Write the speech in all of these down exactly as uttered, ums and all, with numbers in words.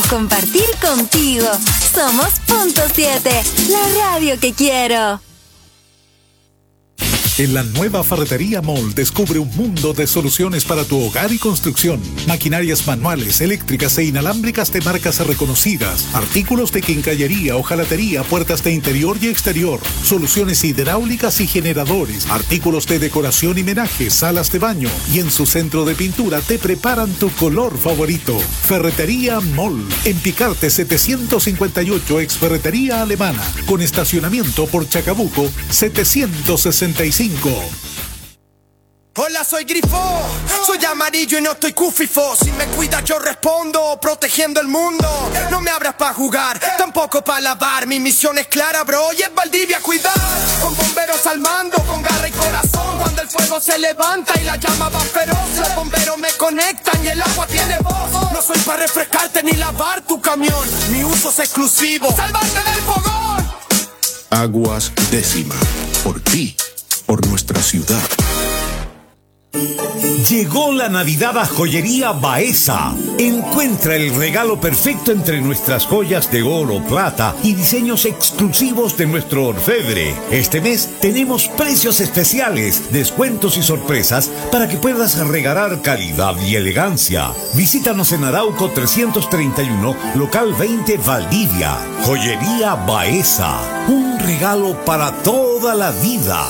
queremos compartir contigo. Somos Punto siete, la radio que quiero. En la nueva Ferretería Mall descubre un mundo de soluciones para tu hogar y construcción. Maquinarias manuales, eléctricas e inalámbricas de marcas reconocidas. Artículos de quincallería, hojalatería, puertas de interior y exterior. Soluciones hidráulicas y generadores. Artículos de decoración y menaje, salas de baño. Y en su centro de pintura te preparan tu color favorito. Ferretería Mall. En Picarte setecientos cincuenta y ocho, ex Ferretería Alemana. Con estacionamiento por Chacabuco setecientos sesenta y cinco. Hola, soy Grifo, soy amarillo y no estoy cufifo. Si me cuidas yo respondo, protegiendo el mundo. No me abras pa' jugar, tampoco pa' lavar. Mi misión es clara, bro, y es Valdivia cuidar. Con bomberos al mando, con garra y corazón. Cuando el fuego se levanta y la llama va feroz, los bomberos me conectan y el agua tiene voz. No soy pa' refrescarte ni lavar tu camión, mi uso es exclusivo, salvarte del fogón. Aguas Décima, por ti, por nuestra ciudad. Llegó la Navidad a Joyería Baeza. Encuentra el regalo perfecto entre nuestras joyas de oro, plata y diseños exclusivos de nuestro orfebre. Este mes tenemos precios especiales, descuentos y sorpresas para que puedas regalar calidad y elegancia. Visítanos en Arauco trescientos treinta y uno, local veinte, Valdivia. Joyería Baeza. Un regalo para toda la vida.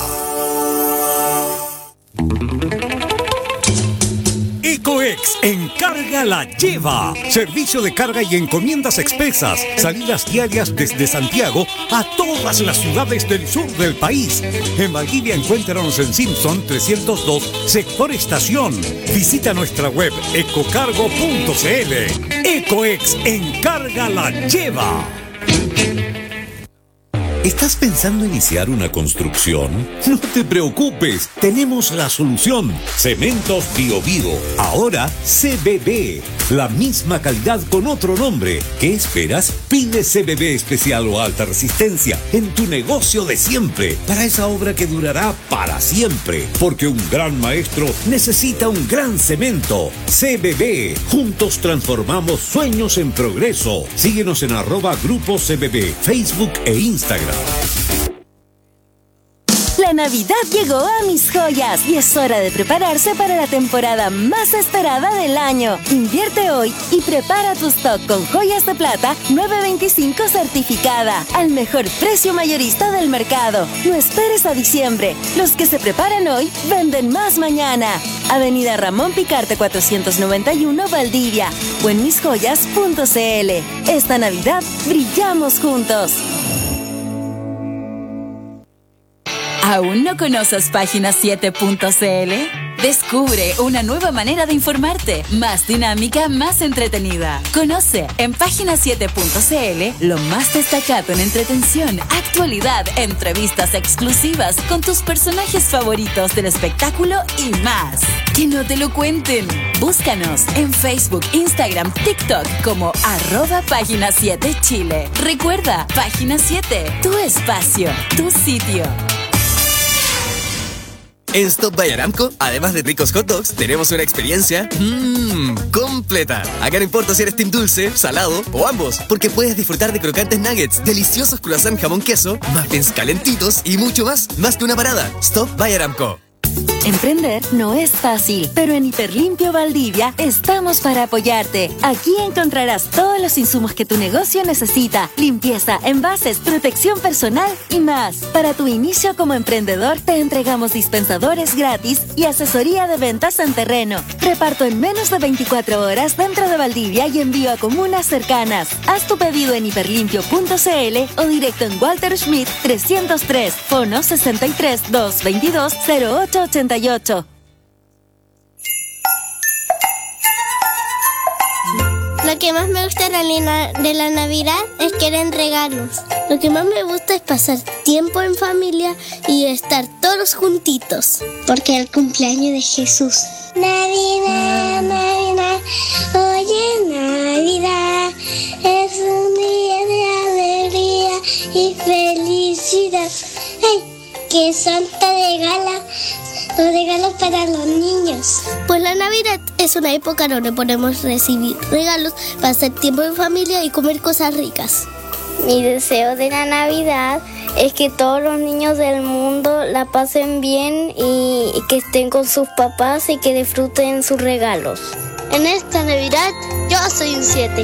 Ecoex Encarga la Lleva. Servicio de carga y encomiendas expresas. Salidas diarias desde Santiago a todas las ciudades del sur del país. En Valdivia encuéntranos en Simpson trescientos dos, sector estación. Visita nuestra web ecocargo punto cl. Ecoex Encarga la Lleva. ¿Estás pensando iniciar una construcción? No te preocupes, tenemos la solución. Cementos Bio Bio, ahora C B B. La misma calidad con otro nombre. ¿Qué esperas? Pide C B B especial o alta resistencia en tu negocio de siempre, para esa obra que durará para siempre. Porque un gran maestro necesita un gran cemento. C B B, juntos transformamos sueños en progreso. Síguenos en arroba Grupo C B B, Facebook e Instagram. La Navidad llegó a Mis Joyas y es hora de prepararse para la temporada más esperada del año. Invierte hoy y prepara tu stock con joyas de plata nueve veinticinco certificada al mejor precio mayorista del mercado. No esperes a diciembre. Los que se preparan hoy venden más mañana. Avenida Ramón Picarte cuatrocientos noventa y uno, Valdivia, o en mis joyas punto cl. Esta Navidad brillamos juntos. ¿Aún no conoces página siete punto cl? Descubre una nueva manera de informarte, más dinámica, más entretenida. Conoce en página siete punto cl lo más destacado en entretención, actualidad, entrevistas exclusivas con tus personajes favoritos del espectáculo y más. Que no te lo cuenten. Búscanos en Facebook, Instagram, TikTok como arroba página siete Chile. Recuerda, página siete, tu espacio, tu sitio. En Stop by Aramco, además de ricos hot dogs, tenemos una experiencia mmm, completa. Acá no importa si eres team dulce, salado o ambos, porque puedes disfrutar de crocantes nuggets, deliciosos croissant jamón queso, muffins calentitos y mucho más. Más que una parada. Stop by Aramco. Emprender no es fácil, pero en Hiperlimpio Valdivia estamos para apoyarte. Aquí encontrarás todos los insumos que tu negocio necesita: limpieza, envases, protección personal y más. Para tu inicio como emprendedor, te entregamos dispensadores gratis y asesoría de ventas en terreno. Reparto en menos de veinticuatro horas dentro de Valdivia y envío a comunas cercanas. Haz tu pedido en hiperlimpio punto cl o directo en Walter Schmidt trescientos tres, fono sesenta y tres, doscientos veintidós, cero ocho ochenta y ocho. Lo que más me gusta de la, de la Navidad es que eran regalos. Lo que más me gusta es pasar tiempo en familia y estar todos juntitos. Porque es el cumpleaños de Jesús. Navidad, Navidad, oye Navidad, es un día de alegría y felicidad. ¡Ay! Que Santa regala Los regalos para los niños. Pues la Navidad es una época donde podemos recibir regalos, pasar tiempo en familia y comer cosas ricas. Mi deseo de la Navidad es que todos los niños del mundo la pasen bien y que estén con sus papás y que disfruten sus regalos. En esta Navidad yo soy un siete.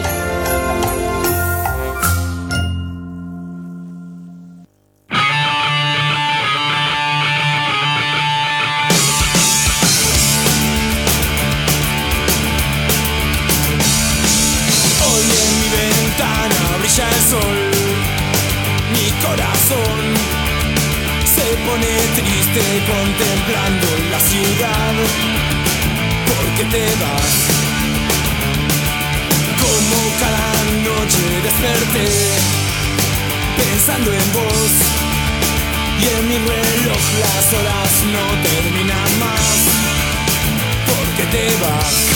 El sol, mi corazón se pone triste contemplando la ciudad, porque te vas. Como cada noche desperté pensando en vos, y en mi reloj las horas no terminan más, porque te vas.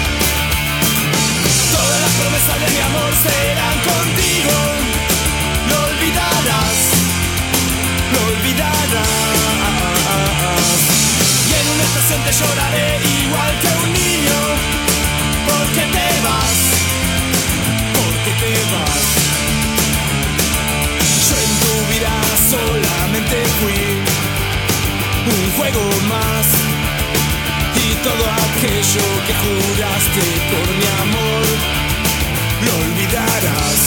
Todas las promesas de mi amor serán contigo. Lo olvidarás, lo olvidarás. Y en una estación te lloraré igual que un niño, porque te vas, porque te vas. Yo en tu vida solamente fui un juego más, y todo aquello que juraste por mi amor lo olvidarás.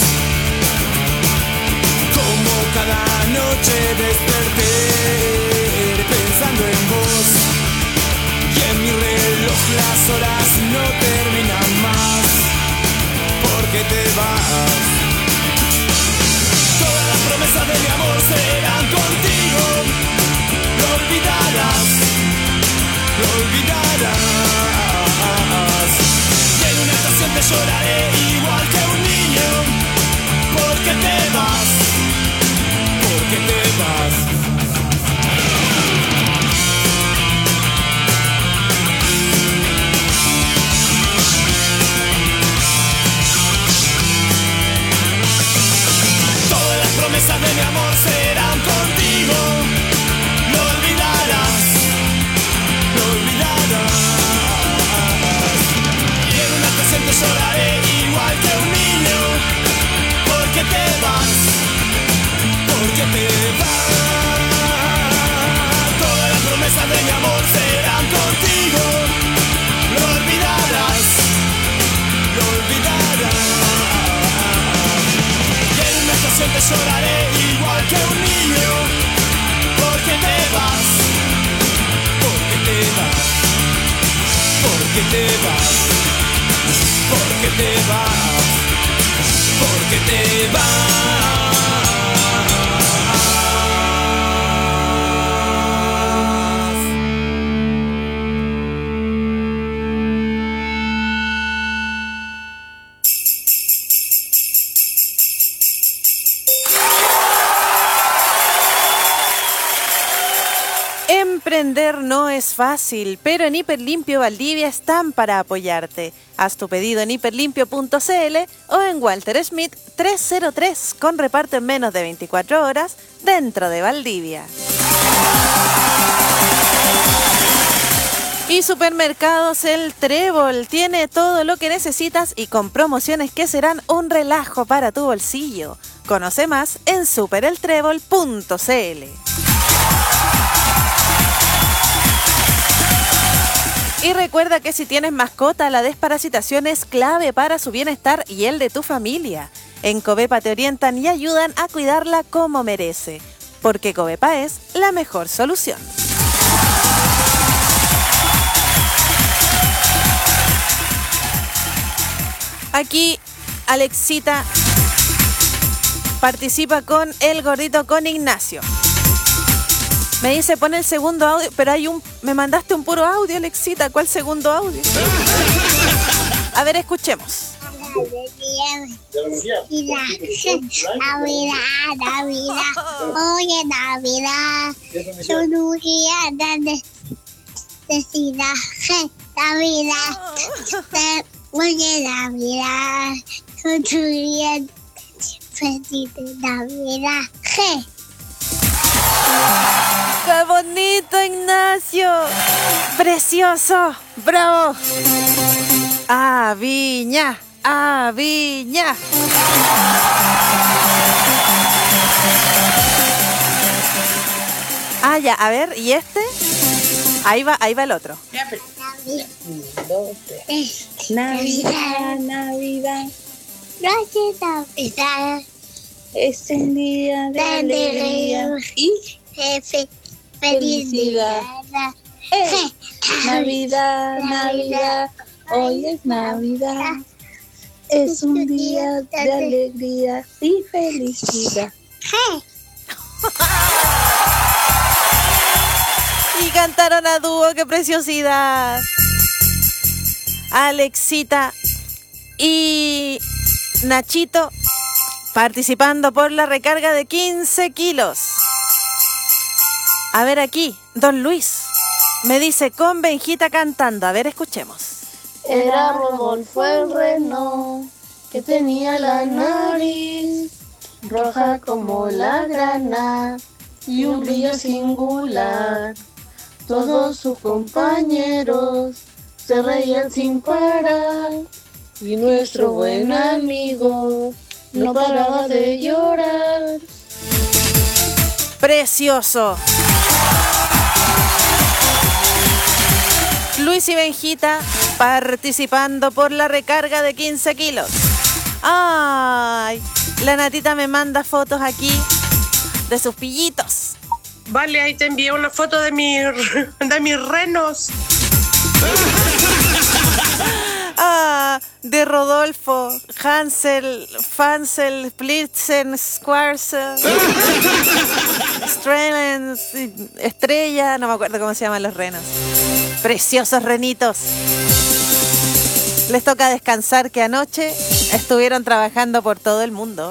Como cada noche desperté pensando en vos, y en mi reloj las horas no terminan más, porque te vas. Todas las promesas de mi amor serán contigo. Lo olvidarás, lo olvidarás. Y en una estación te lloraré igual que un niño, porque te vas, porque te vas. Todas las promesas de mi amor serán contigo. Lo olvidarás, lo olvidarás. Y en una estación te lloraré igual que un niño, porque te vas, porque te vas. Todas las promesas de mi amor serán contigo. Lo olvidarás, lo olvidarás. Y en una estación te lloraré igual que un niño, porque te vas, porque te vas, porque te vas, porque te vas, porque te vas. Emprender no es fácil, pero en Hiperlimpio Valdivia están para apoyarte. Haz tu pedido en hiperlimpio punto cl o en Walter Schmidt trescientos tres con reparto en menos de veinticuatro horas dentro de Valdivia. Y Supermercados El Trébol tiene todo lo que necesitas y con promociones que serán un relajo para tu bolsillo. Conoce más en super el trébol punto cl. Y recuerda que si tienes mascota, la desparasitación es clave para su bienestar y el de tu familia. En Covepa te orientan y ayudan a cuidarla como merece, porque Covepa es la mejor solución. Aquí Alexita participa con El Gordito con Ignacio. Me dice, pon el segundo audio, pero hay un... Me mandaste un puro audio, Alexita. ¿Cuál segundo audio? A ver, escuchemos. Navidad, Navidad, oye Navidad, yo no quiero necesidad, Navidad, oye Navidad, yo no quiero feliz Navidad. ¡Qué bonito, Ignacio! ¡Precioso! ¡Bravo! ¡A Viña! ¡A Viña! Ah, ya, a ver, ¿y este? Ahí va, ahí va el otro. Navidad, Navidad. Gracias, Navidad. Es un día de alegría y Jefe, felicidad. Eh, Navidad, Navidad, hoy es Navidad. Es un día de alegría y felicidad. Y cantaron a dúo, qué preciosidad. Alexita y Nachito participando por la recarga de quince kilos. A ver aquí, don Luis me dice con Benjita cantando. A ver, escuchemos. Era Rodolfo el reno que tenía la nariz roja como la grana y un brillo singular. Todos sus compañeros se reían sin parar y nuestro buen amigo no paraba de llorar. Precioso. Luis y Benjita participando por la recarga de quince kilos. Ay, la Natita me manda fotos aquí de sus pillitos. Vale, ahí te envié una foto de, mi, de mis renos. Ah, de Rodolfo, Hansel, Fansel, Blitzen, Squares, Strelens, Estrella, no me acuerdo cómo se llaman los renos. Preciosos renitos. Les toca descansar que anoche estuvieron trabajando por todo el mundo.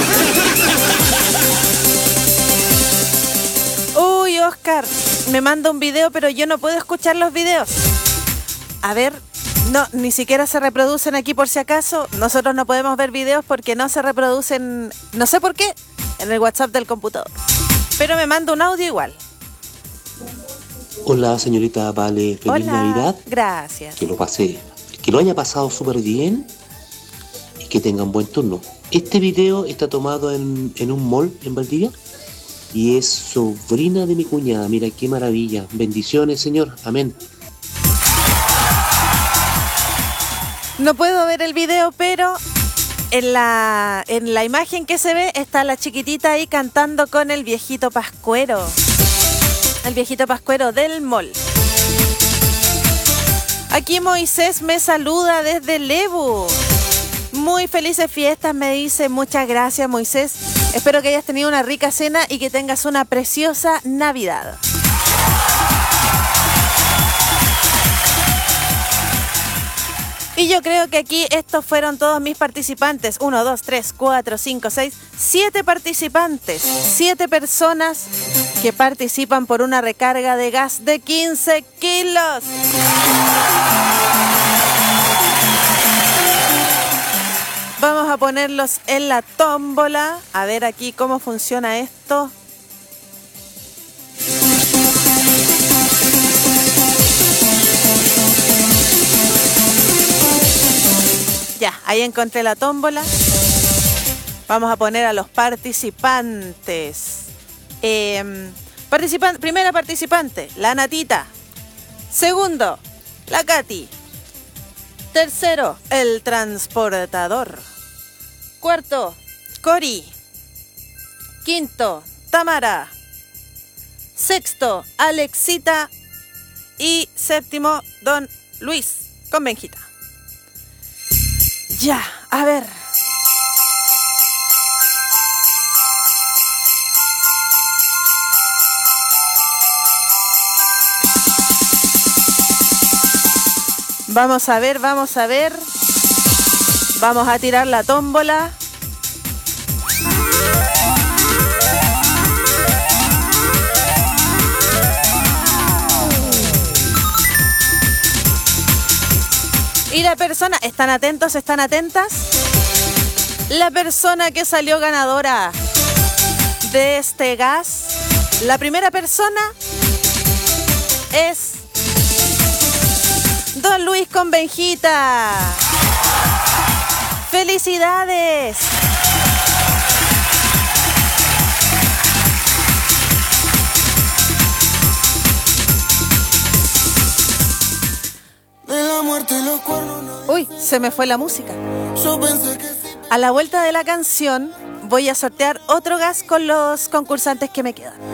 Uy, Oscar, me manda un video, pero yo no puedo escuchar los videos. A ver, no, ni siquiera se reproducen aquí por si acaso. Nosotros no podemos ver videos porque no se reproducen, no sé por qué, en el WhatsApp del computador. Pero me manda un audio igual. Hola, señorita Vale, feliz Hola, Navidad. Gracias. Que lo pase, que lo haya pasado súper bien y que tengan buen turno. Este video está tomado en, en un mall en Valdivia y es sobrina de mi cuñada. Mira qué maravilla. Bendiciones, señor. Amén. No puedo ver el video, pero en la, en la imagen que se ve está la chiquitita ahí cantando con el viejito pascuero. El viejito pascuero del mall. Aquí Moisés me saluda desde Lebu. Muy felices fiestas, me dice. Muchas gracias, Moisés. Espero que hayas tenido una rica cena y que tengas una preciosa Navidad. Y yo creo que aquí estos fueron todos mis participantes. Uno, dos, tres, cuatro, cinco, seis, siete participantes. Siete personas que participan por una recarga de gas de quince kilos. Vamos a ponerlos en la tómbola. A ver aquí cómo funciona esto. Ya, ahí encontré la tómbola. Vamos a poner a los participantes. Eh, participan- primera participante, la Natita. Segundo, la Katy. Tercero, el transportador. Cuarto, Cori. Quinto, Tamara. Sexto, Alexita. Y séptimo, Don Luis, con Benjita. Ya, a ver. Vamos a ver, vamos a ver. Vamos a tirar la tómbola. Y la persona, ¿están atentos, están atentas? La persona que salió ganadora de este gas, La primera persona es Don Luis con Benjita. ¡Felicidades! Uy, se me fue la música. A la vuelta de la canción voy a sortear otro gas con los concursantes que me quedan.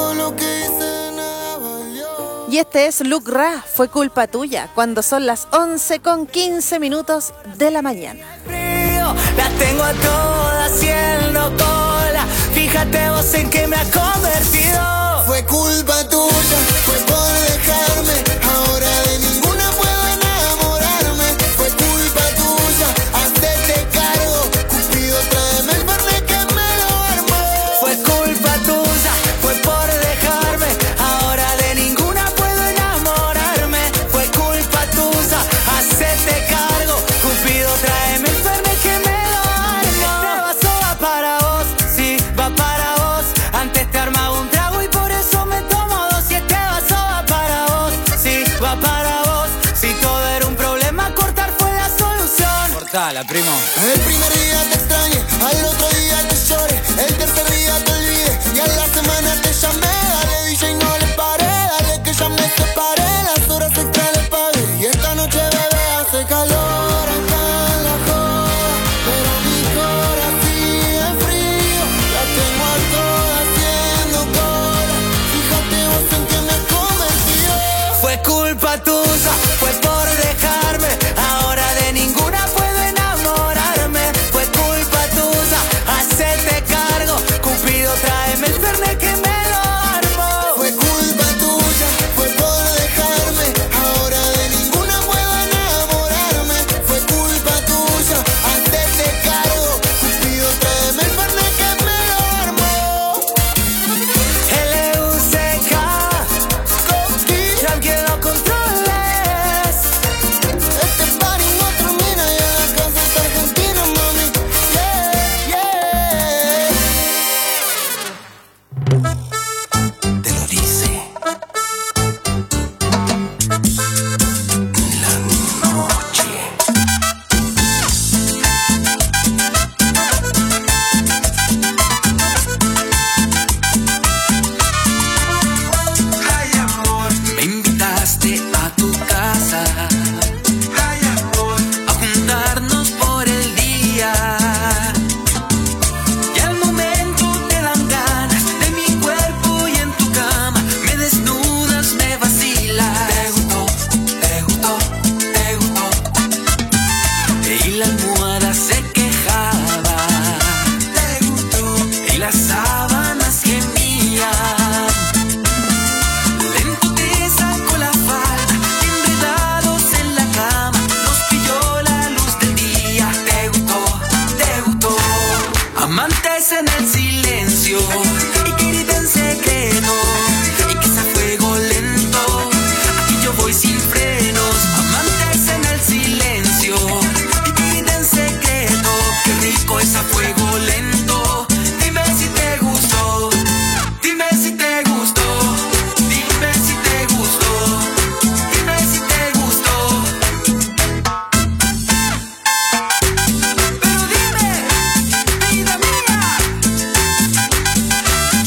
Y este es Luke Ra, Fue culpa tuya, cuando son las once con quince minutos de la mañana. Las tengo a todas haciendo cola. Fíjate vos en que me ha convertido. Fue culpa tuya, fue por dejarme. Ahora de ninguna puedo enamorarme. Fue culpa tuya, hacerte cargo. Cupido, tráeme el verde que me lo armó. Fue culpa tuya, fue por dejarme. Ahora de ninguna puedo enamorarme. Fue culpa tuya, hacerte cargo. Cupido, tráeme el verde que me lo armó. Este vaso va para vos, sí, va para vos. Antes te armaba un trago y por eso me tomo dos. Y este vaso va para vos, sí, va para vos. Si todo era un problema, cortar fue la solución. Cortala, primo. El primer día te extrañé, al otro día te lloré. El tercer día te olvidé y a la semana te llamé. Dale, D J, no le paré, dale que ya me separé. Las horas extra le pagué y esta noche, bebé, hace calor acá en la joda. Pero mi corazón sigue frío, la tengo a todas haciendo cola. Fíjate vos en que me ha convertido. Fue culpa tuya, fue por dejarme. Ahora de ninguna puedo enamorarme. Fue culpa tuya, hacerte cargo. Cupido, tráeme el fernet que me lo armó. Fue culpa tuya, fue por dejarme. Ahora de ninguna puedo enamorarme. Fue culpa tuya, hacerte cargo. Cupido, tráeme el fernet que me lo armó. L U C K, ya que lo controles. Este party no termina y en la casa está Argentina, mami. Yeah, yeah. Te lo dice la noche. Ay, amor, me invitaste a tu casa. Ay, amor, a juntarnos por el día. Y al momento te dan ganas de mi cuerpo y en tu cama me desnudas, me vacilas. Te gustó, te gustó, te gustó. Y la almohada se quejaba. Te gustó. Y las sábanas gemían. Lento te sacó la falda, enredados en la cama, nos pilló la luz del día. Te gustó, te gustó. Amantes en el silencio y querida en secreto, y que sea fuego lento. Aquí yo voy sin frenos. Amantes en el silencio y querida en secreto. Qué rico es a fuego lento. Dime si te gustó. Dime si te gustó. Dime si te gustó. Dime si te gustó. Pero dime, vida mía.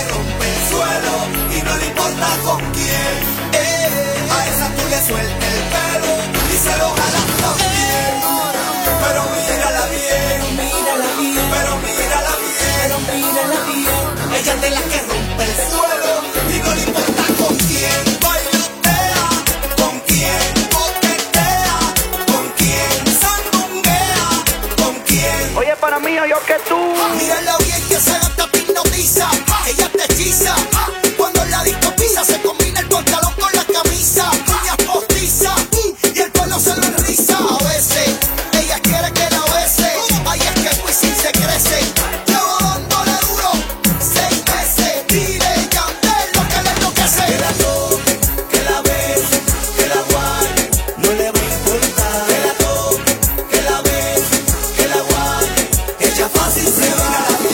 rompe el suelo y no le importa con quién. Eh, a esa tú le sueltas el pelo y se lo jalas también. Pero mírala bien, mírala bien, pero mírala bien, pero mírala bien. Ella es de las que rompe el suelo y no le importa con quién. Bailotea, con quién coquetea, con quién sandunguea, con quién. Oye, para mí, yo que tú. Mírala bien que se gasta hipnotiza. Ella te hechiza. Cuando la disco pisa se combina el pantalón con la camisa. Uñas postiza y el pelo se lo enriza. A veces ella quiere que la bese. Ahí es que el Wisin se crece. Llevo dándole duro seis meses. Dile Yandel lo que le enloquece. Que la toque, que la bese, que la guarde. No le va a importar. Que la toque, que la bese, que la guarde. Ella fácil se va.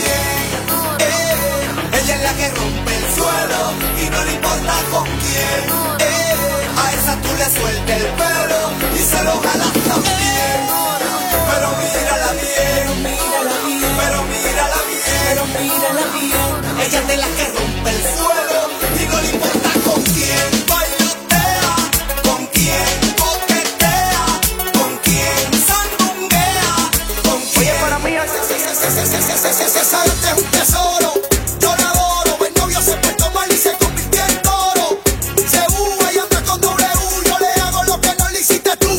Ella es la que rompe el suelo y no le importa con quién. Eh, a esa tú le sueltas el pelo y se lo jalas también. Pero mírala bien, mírala bien, pero mírala bien, pero mírala bien. Ella es de la que rompe el suelo y no le importa con quién. Bailotea, con quién coquetea, con quién sandunguea, con quién. Oye, para mí esa es un tesoro. Yo la adoro, el novio se portó mal y se convirtió en toro. Se uva y anda con doble U, yo le hago lo que no le hiciste tú.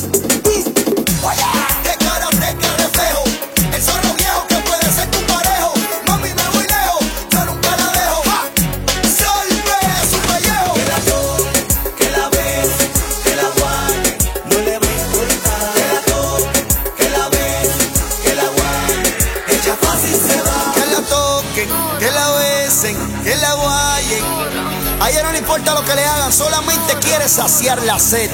De cara a de reflejo, el zorro viejo que puede ser tu parejo. Mami, me voy lejos, yo nunca la dejo. Salve su pellejo. Que la toque, que la bese, que la guarde, no le va a importar. Que la toque, que la bese, que la guarde, ella fácil se va. Que la toquen, que la besen, que la guayen. A ella no le importa lo que le hagan, solamente quiere saciar la sed.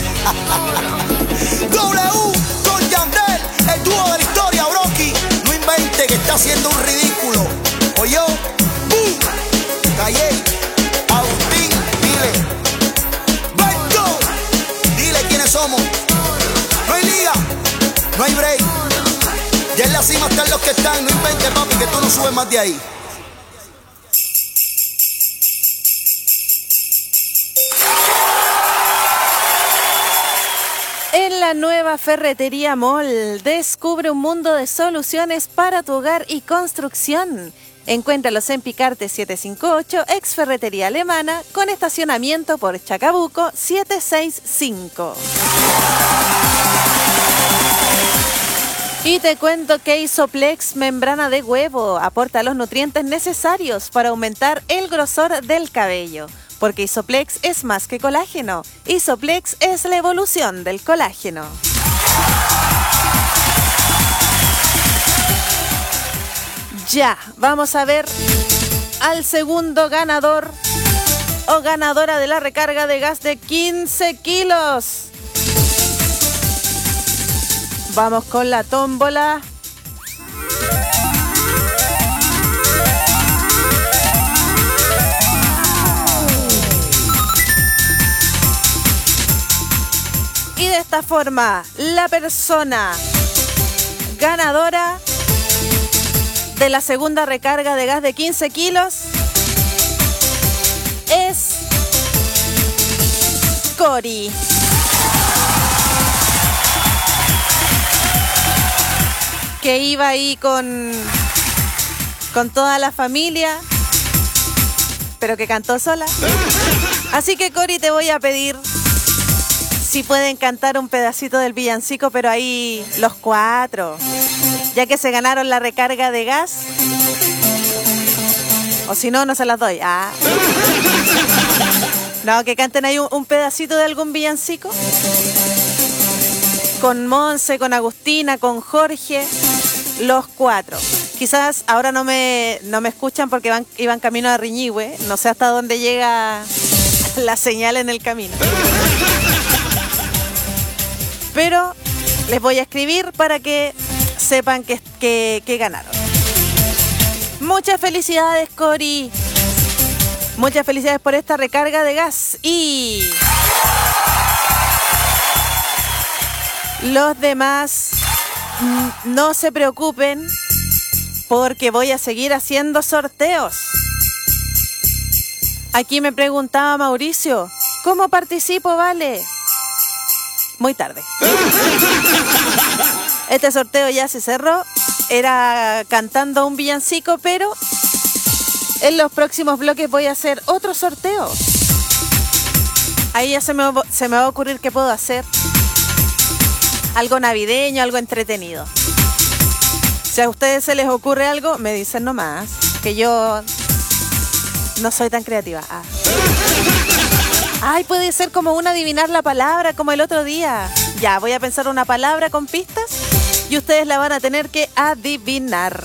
W con Yandel, el dúo de la historia, Brocky. No invente que está haciendo un ridículo. Oye, ¡bum! Calle, Agustín, dile. Beto, dile quiénes somos. No hay liga, no hay break. Ya en la cima están los que están. No inventes, papi, que tú no subes más de ahí. En la nueva Ferretería Mall, descubre un mundo de soluciones para tu hogar y construcción. Encuéntralos en Picarte setecientos cincuenta y ocho, ex Ferretería Alemana, con estacionamiento por Chacabuco setecientos sesenta y cinco. Y te cuento que Isoplex membrana de huevo aporta los nutrientes necesarios para aumentar el grosor del cabello. Porque Isoplex es más que colágeno. Isoplex es la evolución del colágeno. Ya, vamos a ver al segundo ganador o ganadora de la recarga de gas de quince kilos. Vamos con la tómbola. Y de esta forma, la persona ganadora de la segunda recarga de gas de quince kilos es Cori. Que iba ahí con, con toda la familia, pero que cantó sola. Así que, Cori, te voy a pedir si pueden cantar un pedacito del villancico, pero ahí los cuatro, ya que se ganaron la recarga de gas. O si no, no se las doy. Ah. No, que canten ahí un, un pedacito de algún villancico. Con Monse, con Agustina, con Jorge, los cuatro. Quizás ahora no me, no me escuchan porque van, iban camino a Riñihue. No sé hasta dónde llega la señal en el camino. Pero les voy a escribir para que sepan que, que, que ganaron. Muchas felicidades, Cori. Muchas felicidades por esta recarga de gas. Y los demás, no se preocupen porque voy a seguir haciendo sorteos. Aquí me preguntaba Mauricio, ¿cómo participo, Vale? Muy tarde. Este sorteo ya se cerró. Era cantando un villancico, pero en los próximos bloques voy a hacer otro sorteo. Ahí ya se me, se me va a ocurrir qué puedo hacer. Algo navideño, algo entretenido. Si a ustedes se les ocurre algo, me dicen nomás. Que yo no soy tan creativa. Ah. Ay, puede ser como un adivinar la palabra, como el otro día. Ya, voy a pensar una palabra con pistas y ustedes la van a tener que adivinar.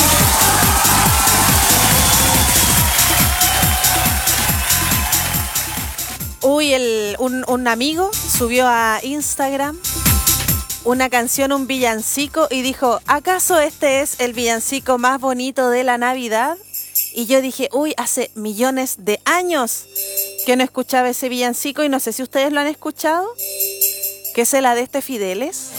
Uy, el, un, un amigo subió a Instagram una canción, un villancico, y dijo, ¿acaso este es el villancico más bonito de la Navidad? Y yo dije, uy, hace millones de años que no escuchaba ese villancico y no sé si ustedes lo han escuchado, que es la de este Fideles.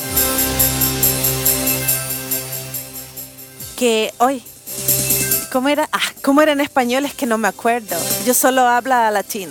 Que hoy, ¿cómo era? Ah, ¿cómo era en español? Es que no me acuerdo. Yo solo hablo latín.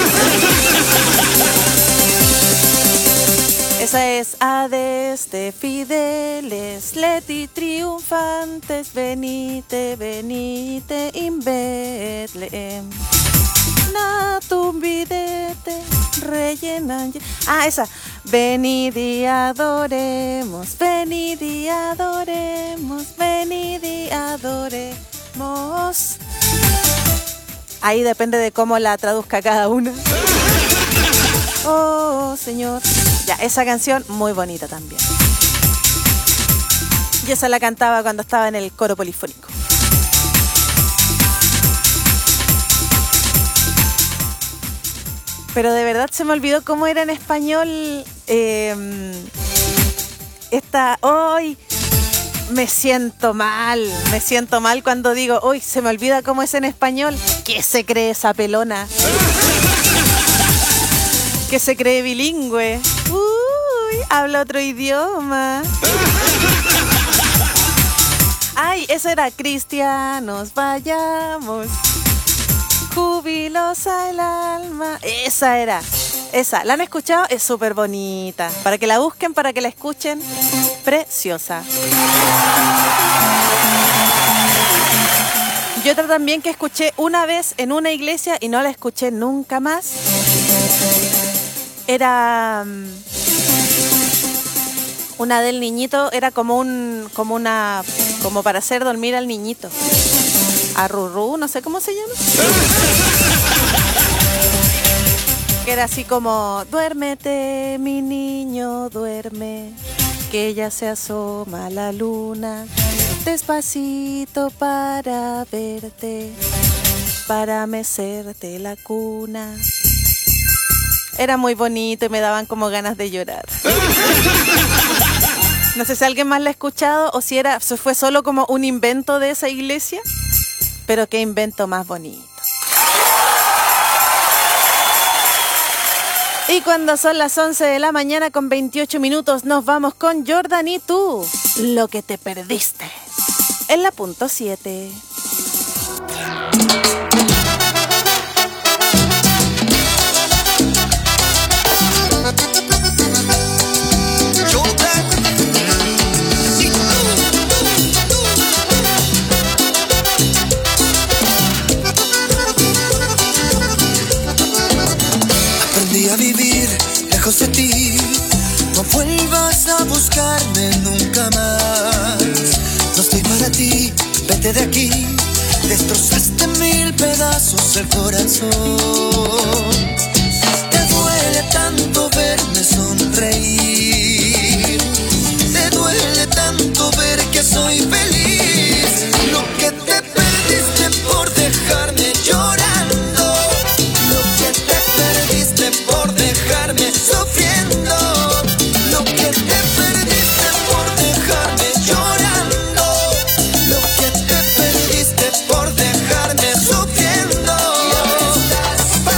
Esa es Ades de Fideles, leti triunfantes, venite, venite in Betlehem. Natum videte, rellenan. Ah, esa. Venid y adoremos, venid y adoremos, venid y adoremos. Ahí depende de cómo la traduzca cada una. Oh, Señor. Ya, esa canción muy bonita también. Y esa la cantaba cuando estaba en el coro polifónico. Pero de verdad se me olvidó cómo era en español. Eh, esta, hoy me siento mal, me siento mal cuando digo, hoy se me olvida cómo es en español. ¿Qué se cree esa pelona? ¿Qué se cree bilingüe? Uy, habla otro idioma. Ay, eso era cristianos, vayamos. Jubilosa el alma. Esa era. Esa. ¿La han escuchado? Es súper bonita. Para que la busquen, para que la escuchen. Preciosa. Y otra también que escuché una vez en una iglesia y no la escuché nunca más. Era una del niñito. Era como un, como una, como para hacer dormir al niñito. Arrurú, no sé cómo se llama. Que era así como, duérmete, mi niño, duerme, que ya se asoma la luna, despacito para verte, para mecerte la cuna. Era muy bonito y me daban como ganas de llorar. No sé si alguien más la ha escuchado o si era, si fue solo como un invento de esa iglesia. Pero qué invento más bonito. Y cuando son las once de la mañana con veintiocho minutos, nos vamos con Jordan y tú, lo que te perdiste. En la punto siete. A vivir lejos de ti, no vuelvas a buscarme nunca más. No estoy para ti, vete de aquí, destrozaste mil pedazos el corazón. Te duele tanto verme sonreír, te duele tanto ver que soy feliz. Lo que te perdiste por dejarme llorando, lo que te perdiste por dejarme sufriendo, lo que te perdiste por dejarme llorando, lo que te perdiste por dejarme sufriendo. Y ahora estás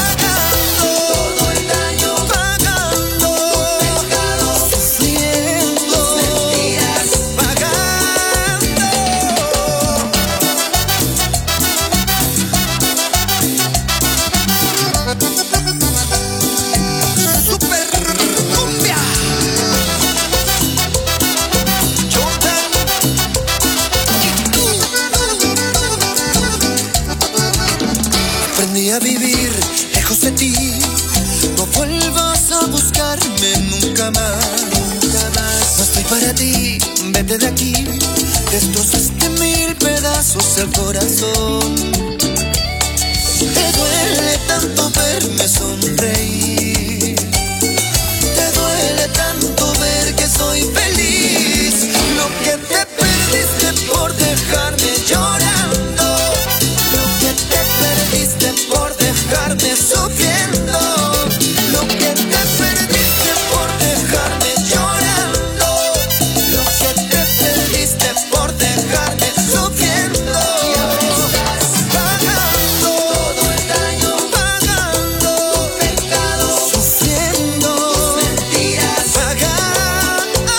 voy a vivir lejos de ti. No vuelvas a buscarme nunca más. No estoy para ti, vete de aquí. Destrozaste mil pedazos el corazón. Te duele tanto verme sonreír. Te duele tanto ver que soy feliz. Lo que te perdiste por dejarme llorando. Lo que te perdiste por dejarme sufriendo. Lo que te perdiste por dejarme llorando. Lo que te perdiste por dejarme sufriendo. Y ahora estás pagando todo el daño, pagando tu pecado, sufriendo tus mentiras, pagando.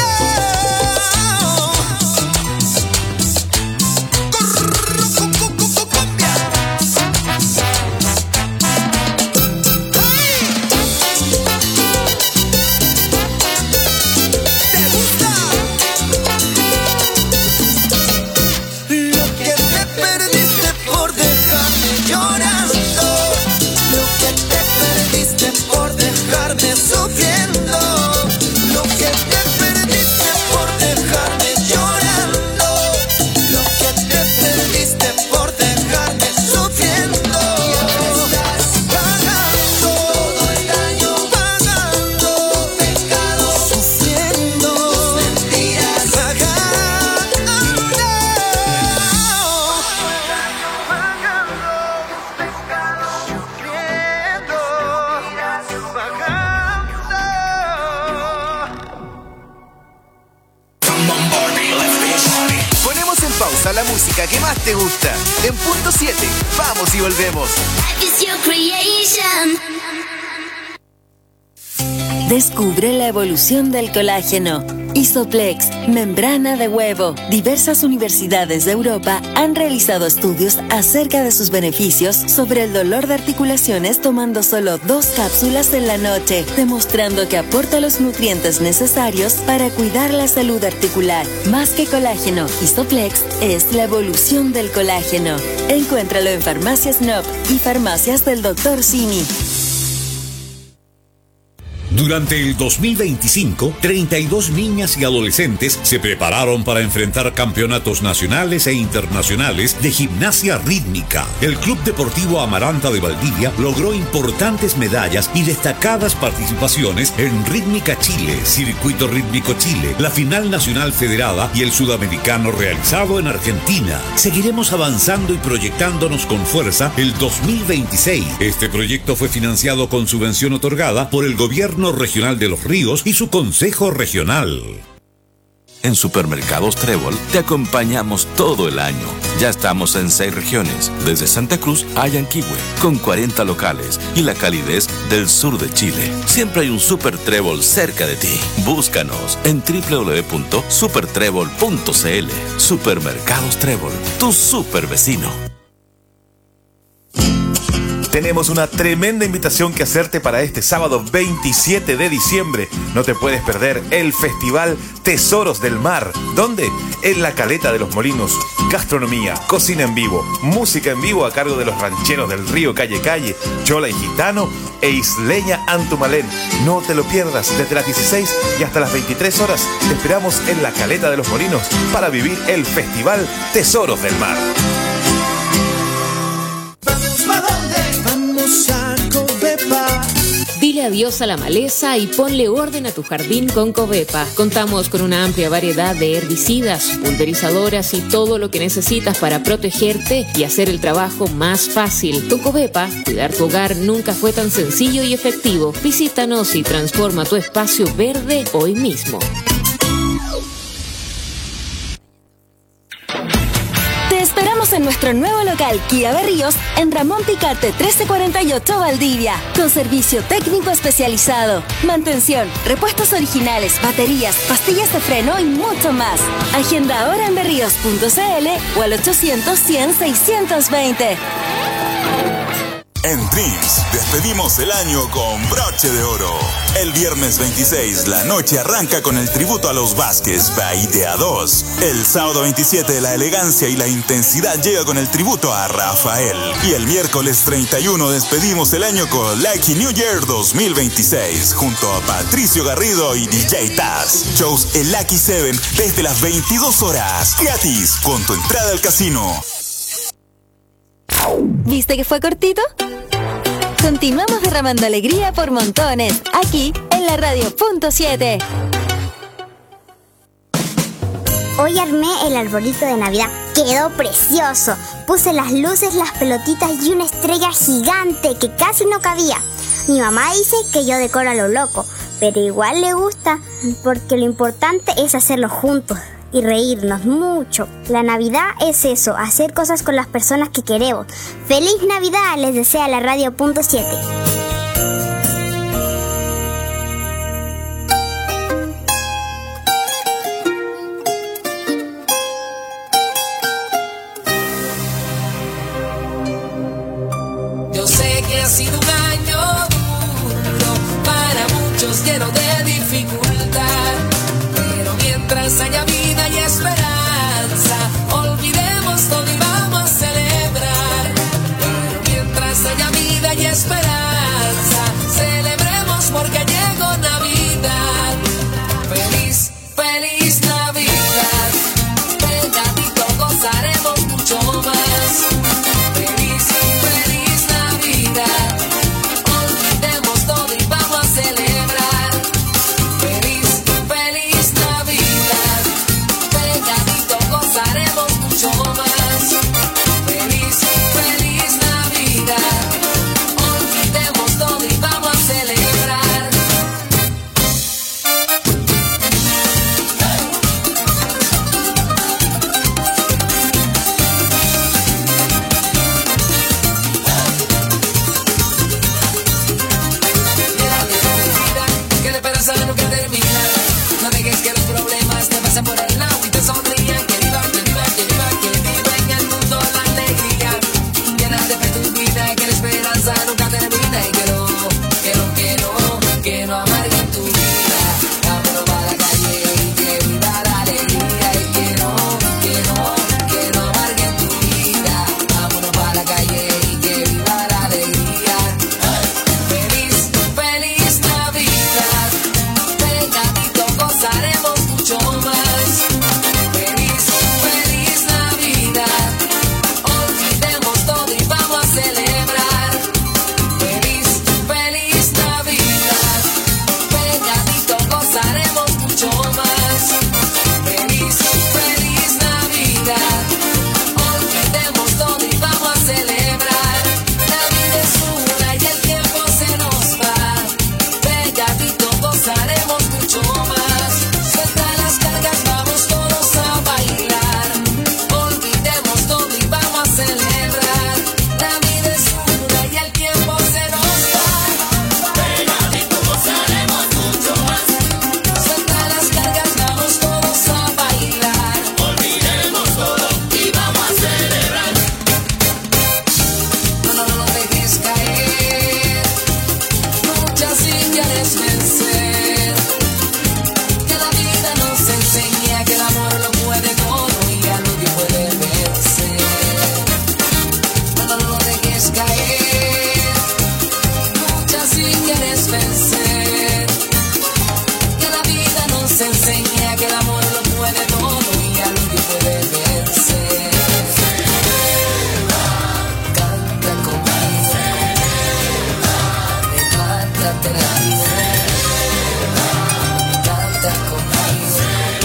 Lo que te perdiste por dejarme llorando. Lo que te perdiste por dejarme sufriendo. Lo que te perdiste por dejarme llorando. Lo que te perdiste por dejarme sufriendo. Y ahora estás pagando todo el daño, pagando tu pecado, sufriendo tus mentiras, pagando. Ponemos en pausa la música que más te gusta. En punto siete, vamos y volvemos. It's your creation. Descubre la evolución del colágeno. Isoplex, membrana de huevo. Diversas universidades de Europa han realizado estudios acerca de sus beneficios sobre el dolor de articulaciones tomando solo dos cápsulas en la noche, demostrando que aporta los nutrientes necesarios para cuidar la salud articular. Más que colágeno, Isoplex es la evolución del colágeno. Encuéntralo en Farmacias N O P y Farmacias del doctor Simi. Durante el dos mil veinticinco, treinta y dos niñas y adolescentes se prepararon para enfrentar campeonatos nacionales e internacionales de gimnasia rítmica. El Club Deportivo Amaranta de Valdivia logró importantes medallas y destacadas participaciones en Rítmica Chile, Circuito Rítmico Chile, la Final Nacional Federada y el Sudamericano realizado en Argentina. Seguiremos avanzando y proyectándonos con fuerza el dos mil veintiséis. Este proyecto fue financiado con subvención otorgada por el Gobierno Regional de Los Ríos y su Consejo Regional. En Supermercados Trébol te acompañamos todo el año. Ya estamos en seis regiones, desde Santa Cruz a Yanquihue, con cuarenta locales y la calidez del sur de Chile. Siempre hay un Super Trébol cerca de ti. Búscanos en doble u doble u doble u punto super trébol punto c l. Supermercados Trébol, tu super vecino. Tenemos una tremenda invitación que hacerte para este sábado veintisiete de diciembre. No te puedes perder el Festival Tesoros del Mar. ¿Dónde? En la Caleta de los Molinos. Gastronomía, cocina en vivo, música en vivo a cargo de los rancheros del río Calle Calle, Chola y Gitano e Isleña Antumalén. No te lo pierdas desde las dieciséis y hasta las veintitrés horas. Te esperamos en la Caleta de los Molinos para vivir el Festival Tesoros del Mar. Dile adiós a la maleza y ponle orden a tu jardín con Covepa. Contamos con una amplia variedad de herbicidas, pulverizadoras y todo lo que necesitas para protegerte y hacer el trabajo más fácil. Con Covepa, cuidar tu hogar nunca fue tan sencillo y efectivo. Visítanos y transforma tu espacio verde hoy mismo. Te esperamos en nuestro nuevo local Kia Berríos en Ramón Picarte trece cuarenta y ocho Valdivia, con servicio técnico especializado, mantención, repuestos originales, baterías, pastillas de freno y mucho más. Agenda ahora en berríos punto c l o al ochocientos cien seiscientos veinte. En Dreams, despedimos el año con broche de oro. El viernes veintiséis, la noche arranca con el tributo a los Vázquez by D A dos. El sábado veintisiete, la elegancia y la intensidad llega con el tributo a Rafael. Y el miércoles treinta y uno, despedimos el año con Lucky New Year dos mil veintiséis, junto a Patricio Garrido y D J Taz. Shows el Lucky Seven desde las veintidós horas, gratis, con tu entrada al casino. ¿Viste que fue cortito? Continuamos derramando alegría por montones, aquí en la radio punto siete. Hoy armé el arbolito de Navidad. Quedó precioso. Puse las luces, las pelotitas y una estrella gigante que casi no cabía. Mi mamá dice que yo decoro a lo loco, pero igual le gusta porque lo importante es hacerlo juntos y reírnos mucho. La Navidad es eso, hacer cosas con las personas que queremos. ¡Feliz Navidad! Les desea la radio punto siete. Yo sé que ha sido un año duro, para muchos lleno de dificultad, pero mientras haya vida y esperanza, olvidemos todo y vamos a celebrar. Pero mientras haya vida y esperanza, celebremos porque llegó Navidad. Feliz, feliz Navidad, pegadito gozaremos mucho más. Feliz, feliz Navidad, olvidemos todo y vamos a celebrar. Feliz, feliz Navidad, pegadito gozaremos mucho más. Feliz, feliz Navidad, olvidemos todo y vamos a celebrar. Que la esperanza nunca termina. No dejes que los problemas te pasen por el lado y te sonrían. Que viva, que viva, que viva, que viva en el mundo la alegría. Llénate de tu vida, que la esperanza nunca termina. Y que no, que no, que no, que no amarguen tu vida. Vámonos para la calle y que viva la alegría. Y que no, que no, que no amarguen tu vida. Vámonos para la calle y que viva la alegría. Feliz, feliz Navidad, pegadito gozaremos mucho más. Feliz, feliz Navidad, olvidemos todo y vamos a celebrar. Feliz, feliz Navidad, pegadito gozaremos mucho más. Feliz, feliz Navidad, olvidemos todo y vamos a celebrar. La vida es una y el tiempo se nos va, pegadito gozaremos mucho más. Suelta las cargas, vamos todos a bailar. Olvidemos todo y vamos a celebrar. La vida es una y el tiempo se nos va, pegadito gozaremos mucho más. Suelta las cargas, vamos todos a bailar. Olvidemos todo y vamos a celebrar. No, no, no lo dejes caer, lucha si quieres vencer. Que la vida nos enseña que el amor lo puede todo y a nadie puede vencer. No, no, no lo dejes caer, lucha si quieres vencer. Que la vida nos enseña que el amor lo puede todo y a nadie puede vencer. Canta conmigo, levántate la vida. Canta conmigo,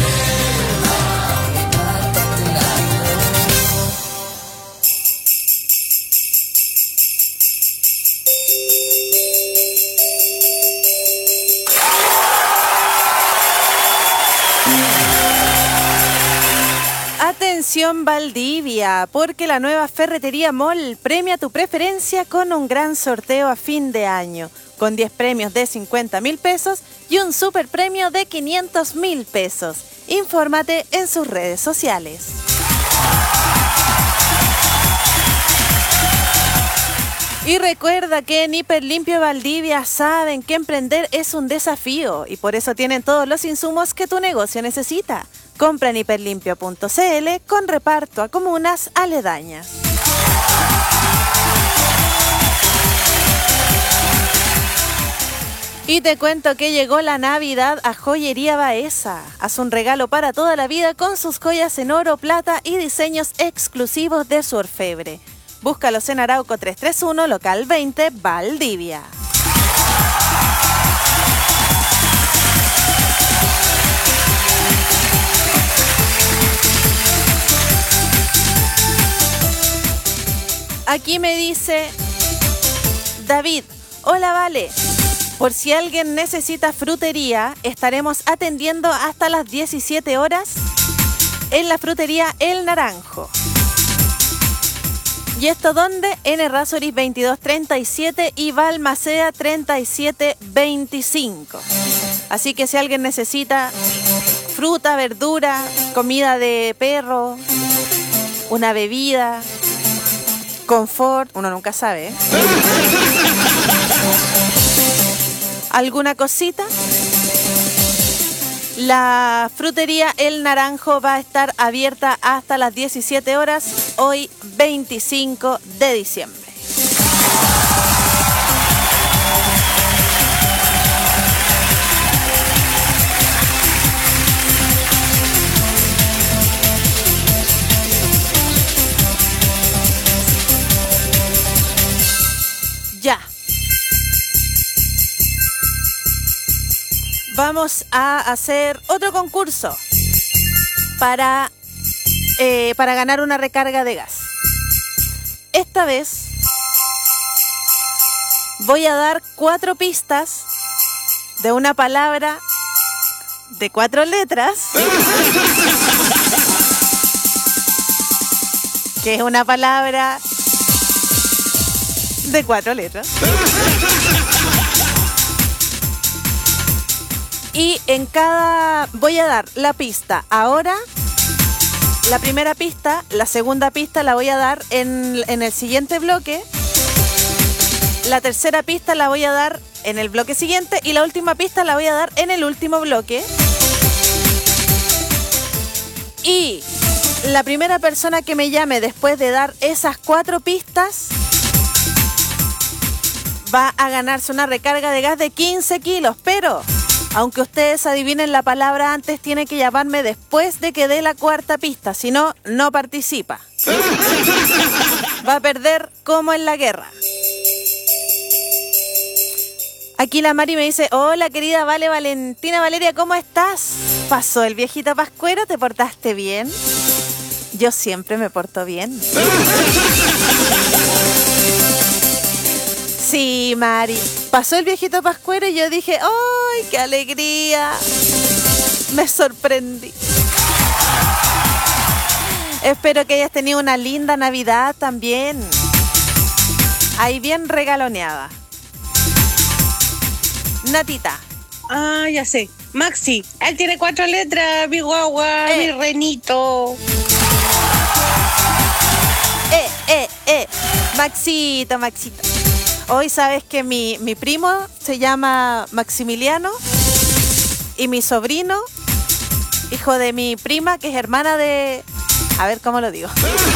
levántate la vida. Atención Valdivia, porque la nueva Ferretería Mall premia tu preferencia con un gran sorteo a fin de año, con diez premios de cincuenta mil pesos y un super premio de quinientos mil pesos. Infórmate en sus redes sociales. Y recuerda que en Hiperlimpio Valdivia saben que emprender es un desafío y por eso tienen todos los insumos que tu negocio necesita. Compra en hiperlimpio punto cl con reparto a comunas aledañas. Y te cuento que llegó la Navidad a Joyería Baeza. Haz un regalo para toda la vida con sus joyas en oro, plata y diseños exclusivos de su orfebre. Búscalos en Arauco trescientos treinta y uno, local veinte, Valdivia. Aquí me dice David, hola Vale. Por si alguien necesita frutería, estaremos atendiendo hasta las diecisiete horas en la frutería El Naranjo. ¿Y esto dónde? En Errázuriz veintidós treinta y siete y Balmaceda treinta y siete veinticinco. Así que si alguien necesita fruta, verdura, comida de perro, una bebida, confort, uno nunca sabe, ¿eh? ¿Alguna cosita? La frutería El Naranjo va a estar abierta hasta las diecisiete horas, hoy veinticinco de diciembre. Ya. Vamos a hacer otro concurso para, eh, para ganar una recarga de gas. Esta vez voy a dar cuatro pistas de una palabra de cuatro letras, que es una palabra de cuatro letras. Y en cada... voy a dar la pista ahora, la primera pista, la segunda pista la voy a dar en, en el siguiente bloque, la tercera pista la voy a dar en el bloque siguiente y la última pista la voy a dar en el último bloque. Y la primera persona que me llame después de dar esas cuatro pistas va a ganarse una recarga de gas de quince kilos, pero... aunque ustedes adivinen la palabra antes, tiene que llamarme después de que dé la cuarta pista, si no, no participa. Va a perder como en la guerra. Aquí la Mari me dice, hola querida Vale Valentina Valeria, ¿cómo estás? ¿Pasó el viejito pascuero? ¿Te portaste bien? Yo siempre me porto bien. Sí, Mari. Pasó el viejito pascuero y yo dije, ¡ay, qué alegría! Me sorprendí. Espero que hayas tenido una linda Navidad también. Ahí bien regaloneada. Natita. Ah, ya sé. Maxi. Él tiene cuatro letras, mi guagua, eh. mi renito. Eh, eh, eh. Maxito, Maxito. Hoy sabes que mi, mi primo se llama Maximiliano y mi sobrino, hijo de mi prima, que es hermana de... A ver, ¿cómo lo digo?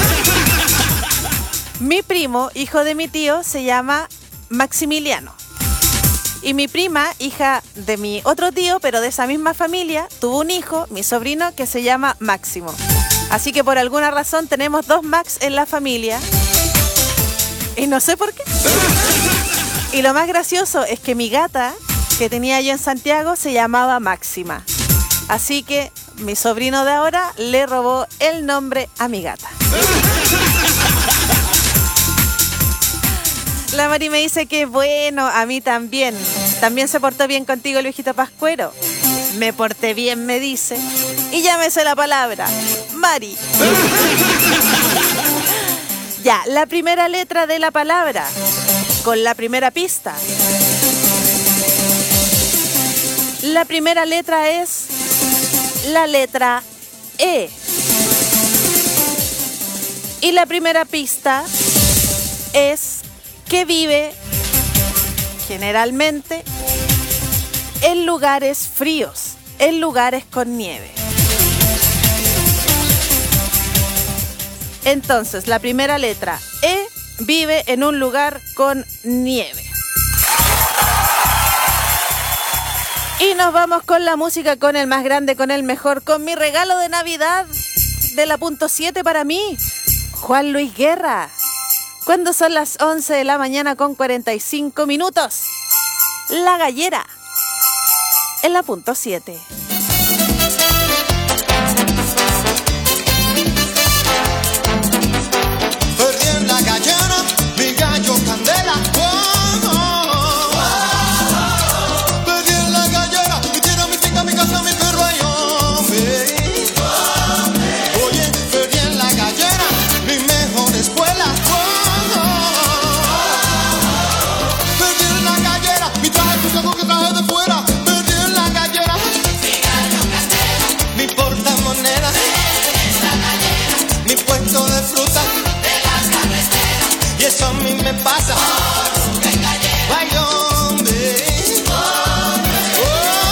Mi primo, hijo de mi tío, se llama Maximiliano. Y mi prima, hija de mi otro tío, pero de esa misma familia, tuvo un hijo, mi sobrino, que se llama Máximo. Así que por alguna razón tenemos dos Max en la familia. Y no sé por qué. Y lo más gracioso es que mi gata, que tenía yo en Santiago, se llamaba Máxima. Así que mi sobrino de ahora le robó el nombre a mi gata. La Mari me dice que bueno, a mí también. También se portó bien contigo el viejito pascuero. Me porté bien, me dice. Y ya me sé la palabra. Mari. Ya, la primera letra de la palabra, con la primera pista. La primera letra es la letra E. Y la primera pista es que vive generalmente en lugares fríos, en lugares con nieve. Entonces, la primera letra, E, vive en un lugar con nieve. Y nos vamos con la música, con el más grande, con el mejor, con mi regalo de Navidad de la punto siete para mí, Juan Luis Guerra. Cuando son las once de la mañana con cuarenta y cinco minutos, La Gallera, en la punto siete. Perdí en la gallera, mi gallo candela. Oh, oh, oh. Perdí en la gallera, mi tierra, mi finca, mi casa, mi perro y hombre. Oye, perdí en la gallera, mi mejor escuela. Oh, oh. Perdí en la gallera, mi traje, mi saco que traje de fuera. Perdí en la gallera, mi gallo candela, mi portamoneda, mi puesto de fruta. Y eso a mí me pasa por un gallero. Ay, hombre. Oh, oh,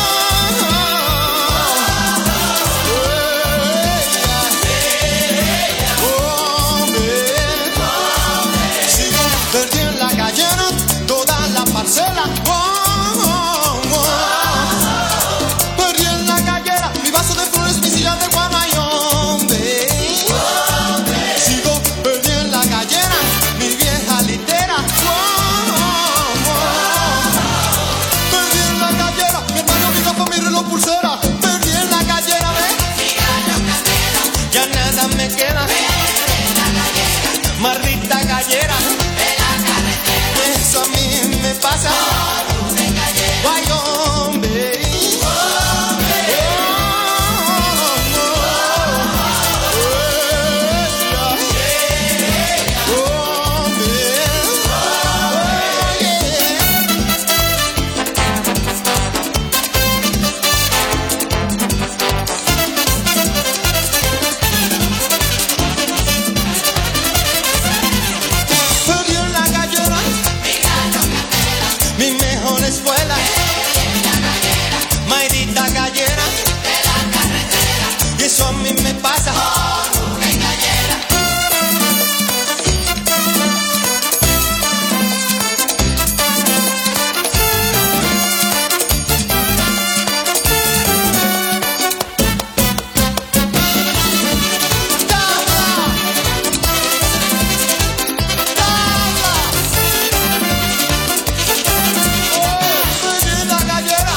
oh, hombre. Sigo perdí en la gallera toda la parcela. Oh, oh, oh. Perdí en la gallera mi vaso de flores, mi silla de guama y hombre. Sigo perdí en la gallera mi vieja litera. Oh, oh, oh. Perdí en la gallera mi hermano, mi capa, mi reloj, pulsera. Perdí en la gallera, ¿ves? Ya nada me queda. Maldita gallera. Eso a mí me pasa. Ay, hombre. Perdí en la gallera mi mejor escuela. Maldita gallera. Y eso a mí me pasa. Perdí en la gallera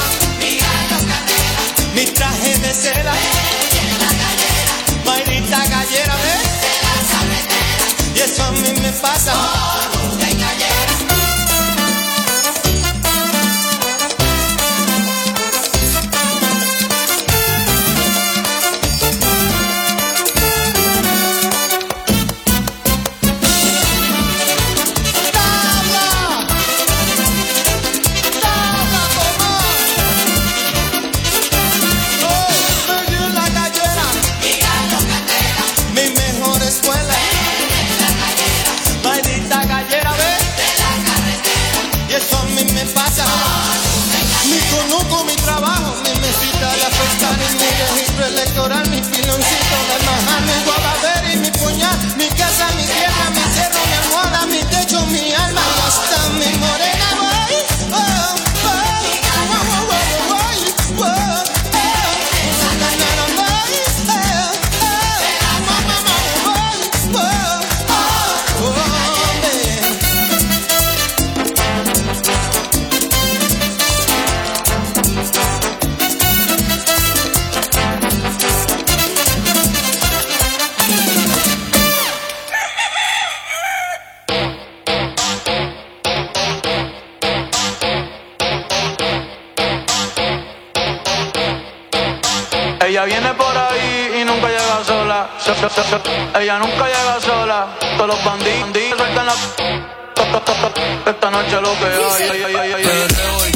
mi traje de seda. Maldita gallera, ¿ves? Y eso a mí me pasa. Perdí en la gallera mi mejor escuela. Maldita gallera, ¿ves? Y eso a mí me pasa. Ni conozco mi trabajo, mi mesita de afectar, y mi registro electoral, mi piloncito de majar, mi guavadera y mi puñal, mi casa, mi tierra, mi cerro, mi almohada, mi techo, mi alma y hasta mi morena. Voy, oh, oh, oh, oh, oh, oh, oh, oh. Ella viene por ahí y nunca llega sola. So, so, so, so. Ella nunca llega sola. Todos los bandidos sueltan la... Esta noche lo que hay, ay, ay, ay, ay, ay.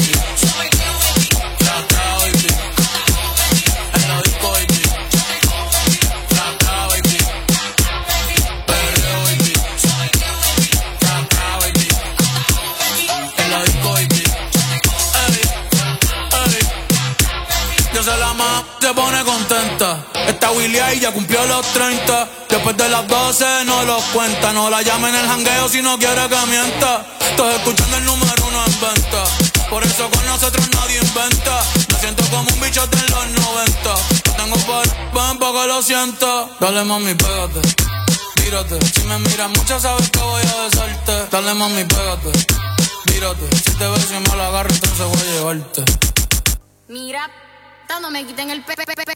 buena, se pone contenta. Esta Willy ahí ya cumplió los treinta. Después de las doce no los cuenta. No la llamen el jangueo si no quiere que mienta. Estás escuchando el número uno en venta. Por eso con nosotros nadie inventa. Me siento como un bichote en los noventa. No tengo par, ven pa' que lo sienta. Dale mami, pégate, tírate. Si me miras mucho sabes que voy a besarte. Dale mami, pégate, tírate. Si te ves y me la agarro entonces voy a llevarte. Mira, no me quiten el pe...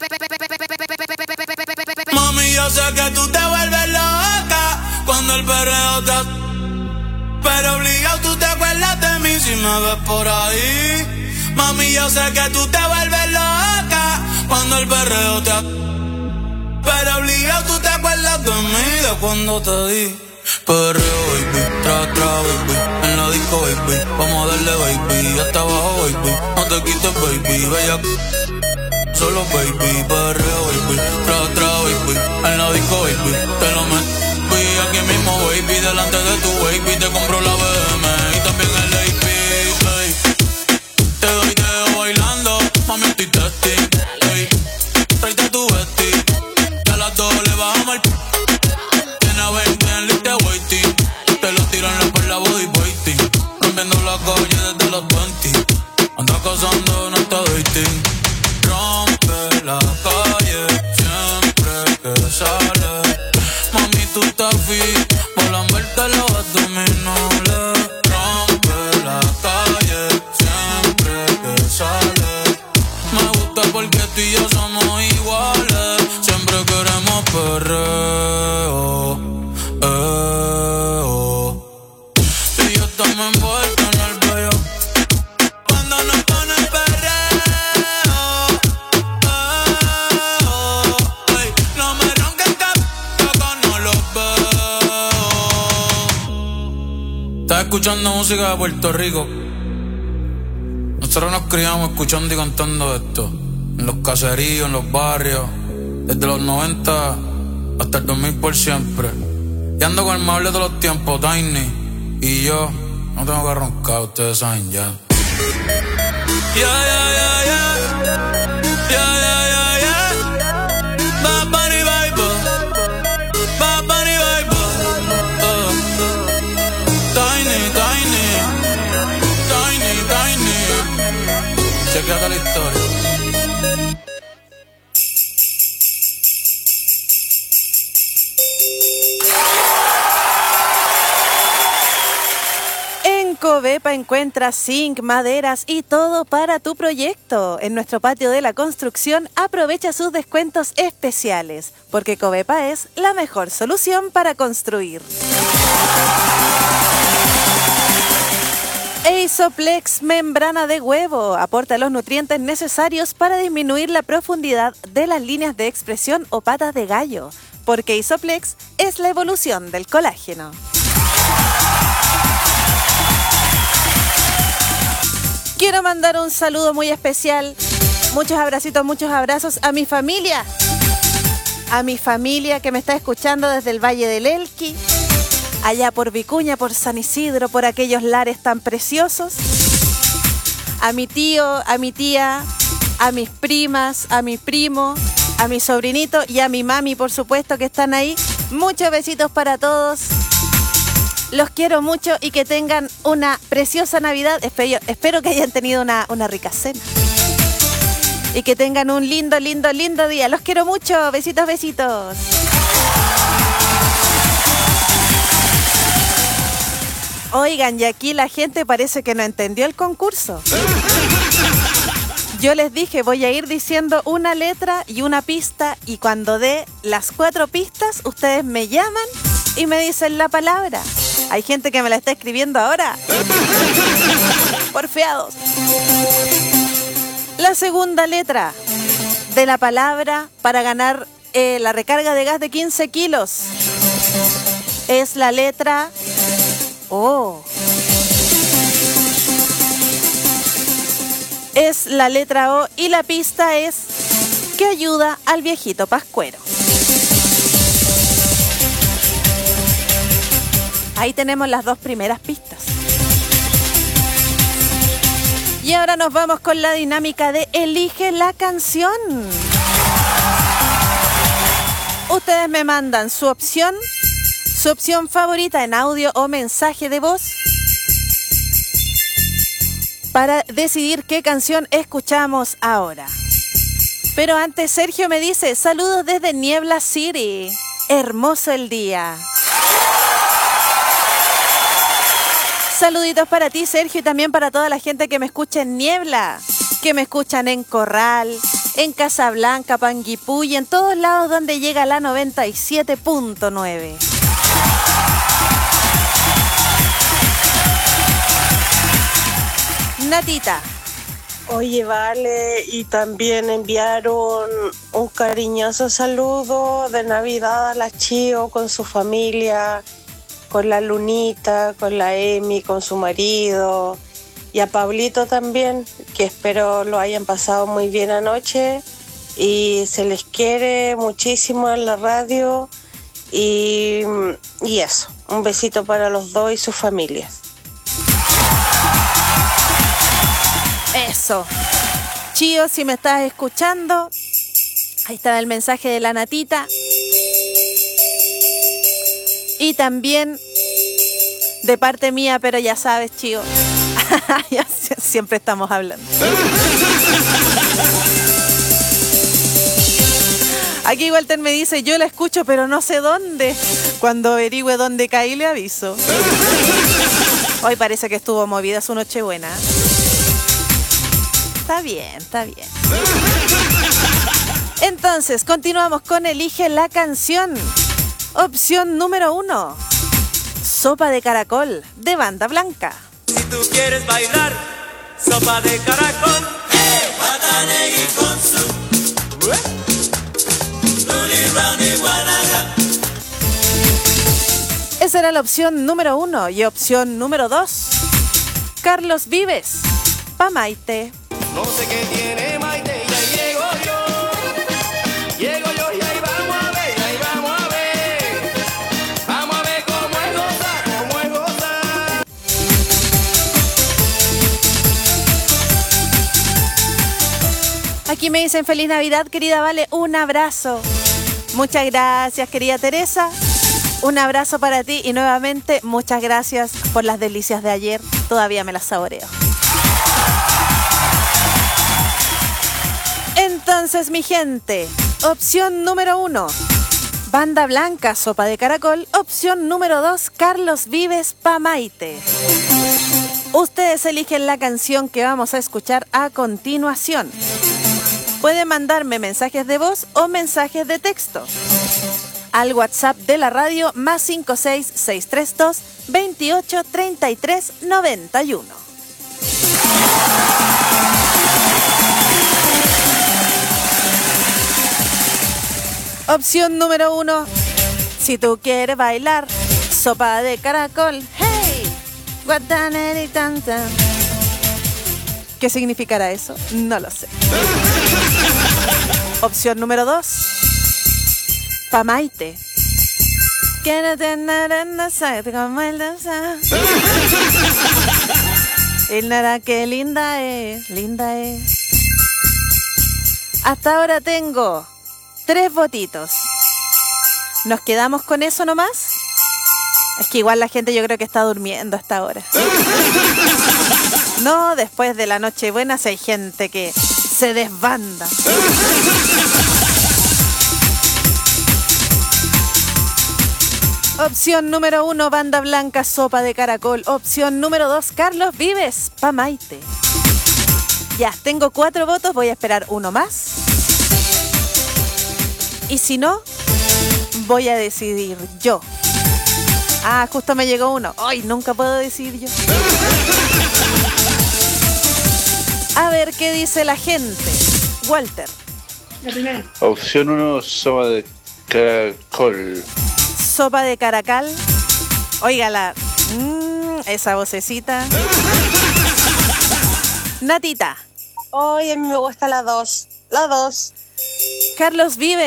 Mami, yo sé que tú te vuelves loca cuando el perreo te... Pero obligado tú te acuerdas de mí si me ves por ahí. Mami, yo sé que tú te vuelves loca cuando el perreo te... Pero obligado tú te acuerdas de mí, de cuando te di. Perreo, baby, tra, tra, baby. En la disco, baby, vamos a darle, baby. Hasta abajo, baby, no te quites, baby. Bella, solo, baby. Perreo, baby, tra, tra, baby. En la disco, baby, te lo meto. Aquí mismo, baby, delante de tu baby. Te compro la B M y también el A P, ey. Te doy dedo bailando, mami, estoy testing, ey. Tráete tu vesti, que a las dos le bajamos el... Tiene veinte en lista waiting. Te lo tiran en la espalda body waiting. Rompiendo la calle desde los veinte. Anda cazando, no está dating. Rompe la calle siempre que sale. Mami, tú estás fit, volan verte los abdominales. Rompe la calle siempre que sale. Me gusta porque tú y yo somos iguales. Siempre queremos perreo, eh, oh. Tú y yo estamos envueltos en el bello. Cuando nos pone el perreo, eh, oh. Ey, no me ronques que no los veo. Estás escuchando música de Puerto Rico. Nosotros nos criamos escuchando y cantando esto. En los caseríos, en los barrios. Desde los noventa hasta el dos mil por siempre. Y ando con el más de los tiempos, Tiny. Y yo no tengo que roncar, ustedes saben ya. Yeah, yeah, yeah, yeah. Yeah, yeah, yeah, yeah. Bad Bunny Vibe. Bad Bunny Vibe. Uh. Tiny, Tiny. Tiny, Tiny. Chequeate la historia. Covepa encuentra zinc, maderas y todo para tu proyecto. En nuestro patio de la construcción aprovecha sus descuentos especiales, porque Covepa es la mejor solución para construir. Isoplex membrana de huevo aporta los nutrientes necesarios para disminuir la profundidad de las líneas de expresión o patas de gallo, porque Isoplex es la evolución del colágeno. Quiero mandar un saludo muy especial, muchos abracitos, muchos abrazos a mi familia, a mi familia que me está escuchando desde el Valle del Elqui, allá por Vicuña, por San Isidro, por aquellos lares tan preciosos, a mi tío, a mi tía, a mis primas, a mi primo, a mi sobrinito y a mi mami, por supuesto, que están ahí. Muchos besitos para todos. Los quiero mucho y que tengan una preciosa Navidad. Espero, espero que hayan tenido una, una rica cena. Y que tengan un lindo, lindo, lindo día. Los quiero mucho. Besitos, besitos. Oigan, y aquí la gente parece que no entendió el concurso. Yo les dije, voy a ir diciendo una letra y una pista. Y cuando dé las cuatro pistas, ustedes me llaman y me dicen la palabra. Hay gente que me la está escribiendo ahora. Porfiados. La segunda letra de la palabra para ganar eh, la recarga de gas de quince kilos es la letra O. Es la letra O y la pista es que ayuda al viejito pascuero. Ahí tenemos las dos primeras pistas. Y ahora nos vamos con la dinámica de Elige la canción. Ustedes me mandan su opción, su opción favorita en audio o mensaje de voz para decidir qué canción escuchamos ahora. Pero antes Sergio me dice, saludos desde Niebla City. Hermoso el día. Saluditos para ti, Sergio, y también para toda la gente que me escucha en Niebla, que me escuchan en Corral, en Casablanca, Panguipú y en todos lados donde llega la noventa y siete punto nueve. Natita. Oye, vale, y también enviaron un cariñoso saludo de Navidad a la Chío con su familia, con la Lunita, con la Emi, con su marido, y a Pablito también, que espero lo hayan pasado muy bien anoche, y se les quiere muchísimo en la radio, y, y eso, un besito para los dos y sus familias. Eso. Chío, si me estás escuchando, ahí está el mensaje de la Natita. Y también de parte mía, pero ya sabes, Chío. Ya siempre estamos hablando. Aquí Walter me dice, yo la escucho, pero no sé dónde. Cuando averigüe dónde caí, le aviso. Hoy parece que estuvo movida su Nochebuena. Está bien, está bien. Entonces, continuamos con Elige la canción. Opción número uno. Sopa de caracol, de Banda Blanca. Si tú quieres bailar, sopa de caracol, hey, Patanegui con su Luli, Round y Guanaga. Esa era la opción número uno. Y opción número dos. Carlos Vives, Pa' Maite. No sé qué tiene Maite, ya llego yo. Llego yo y ahí vamos a ver, ahí vamos a ver. Vamos a ver cómo es gozar, cómo es gozar. Aquí me dicen feliz Navidad, querida Vale. Un abrazo. Muchas gracias, querida Teresa. Un abrazo para ti y nuevamente muchas gracias por las delicias de ayer. Todavía me las saboreo. Entonces, mi gente, opción número uno, Banda Blanca, Sopa de Caracol. Opción número dos, Carlos Vives, Pa' Maite. Ustedes eligen la canción que vamos a escuchar a continuación. Pueden mandarme mensajes de voz o mensajes de texto al WhatsApp de la radio más cinco seis seis tres dos, veintiocho, treinta y tres, noventa y uno. Opción número uno. Si tú quieres bailar, sopa de caracol. ¡Hey! Guataneri tanta. ¿Qué significará eso? No lo sé. Opción número dos. Pa' Maite. Que no tener no sé cómo el danza. El nara que linda es, linda es. Hasta ahora tengo tres votitos. ¿Nos quedamos con eso nomás? Es que igual la gente yo creo que está durmiendo hasta ahora. No, después de la Nochebuena si hay gente que se desbanda. Opción número uno, Banda Blanca, Sopa de Caracol. Opción número dos, Carlos Vives, Pa' Maite. Ya, tengo cuatro votos, voy a esperar uno más. Y si no, voy a decidir yo. Ah, justo me llegó uno. Ay, nunca puedo decidir yo. A ver qué dice la gente. Walter. La primera. Opción uno, sopa de caracol. Sopa de caracal. Óigala. Mmm, esa vocecita. Natita. Oye, a mí me gusta la dos. La dos. Carlos Vives.